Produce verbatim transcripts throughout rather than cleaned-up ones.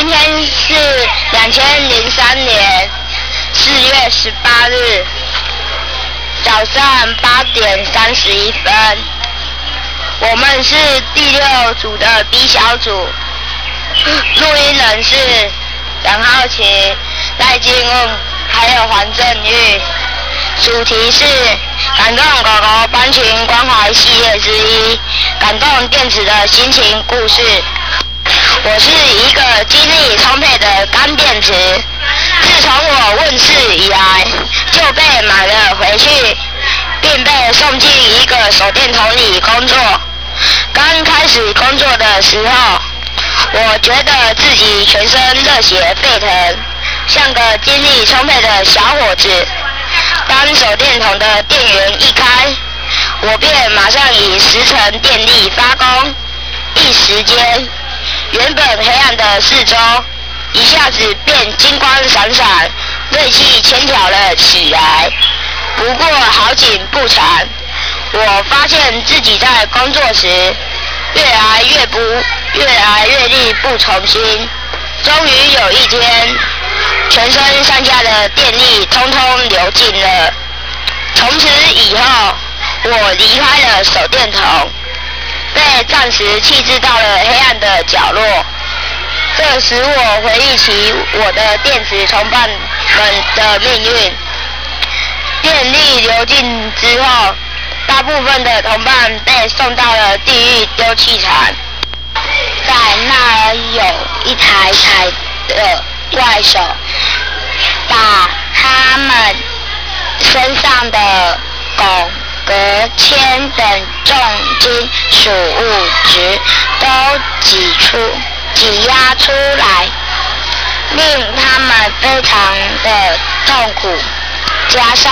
今天是两千零三年四月十八日早上八点三十一分。我们是第六组的 B 小组，录音人是杨浩晴、赖金瓮还有黄振玉。主题是感动狗狗班群关怀系列之一，感动电池的心情故事。我是一个精力充沛的干电池，自从我问世以来就被买了回去，并被送进一个手电筒里工作。刚开始工作的时候，我觉得自己全身热血沸腾，像个精力充沛的小伙子。当手电筒的电源一开，我便马上以十成电力发功，一时间原本黑暗的四周一下子变金光闪闪，锐气牵条了起来。不过好景不长，我发现自己在工作时越来越不越来越力不从心。终于有一天，全身上下的电力通通流尽了。从此以后，我离开了手电筒，被暂时弃置到了黑暗的角落。这使我回忆起我的电池同伴们的命运。电力流尽之后，大部分的同伴被送到了地狱丢弃场。在那儿有一台台的怪手，把他们身上的汞、镉、铅等重金属物质都挤出、挤压出来，令他们非常的痛苦。加上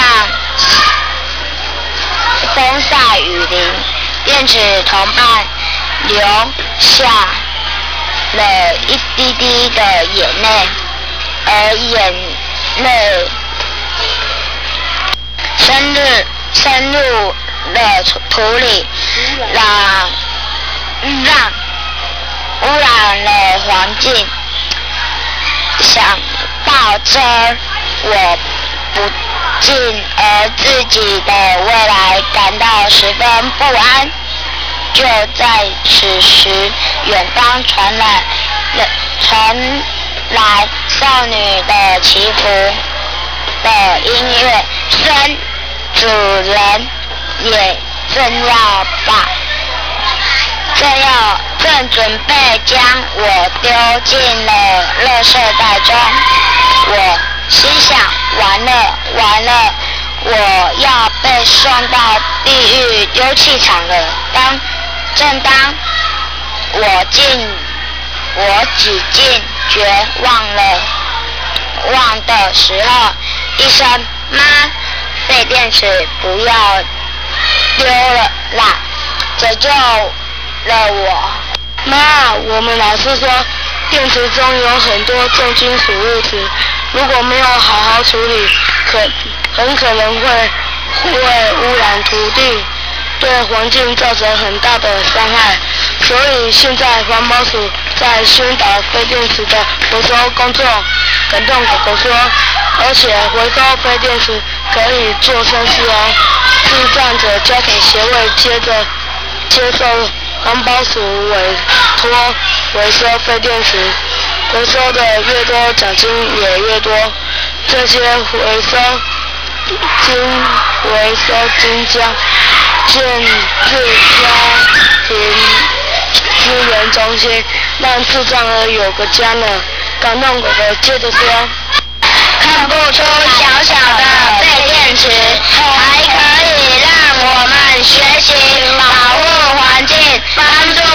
风晒雨淋，电池同伴流下了一滴滴的眼泪，而眼泪深入深入了土里，让让污染了环境。想到这儿，我不禁而自己的未来感到十分不安。就在此时，远方传来了传来少女的祈福的音乐声，主人也正要把正要正准备将我丢进了垃圾袋中。我心想，完了完了，我要被送到地狱丢弃场了。当正当我进我几近绝望了望的时候，一声妈，废电池不要丢了啦，解救了我。妈，我们老师说电池中有很多重金属物质，如果没有好好处理，可很可能会会污染土地，对环境造成很大的伤害。所以现在环保署在宣导废电池的回收工作。感动狗狗说，而且回收废电池可以做善事哦。智障者家庭协会接着接受环保署委托回收废电池，回收的越多，奖金也越多。这些回收金回收金将建置家庭资源中心，让智障儿有个家呢。感动狗狗接着说，看不出小小的废电池还可以让我们学习保护环境，帮助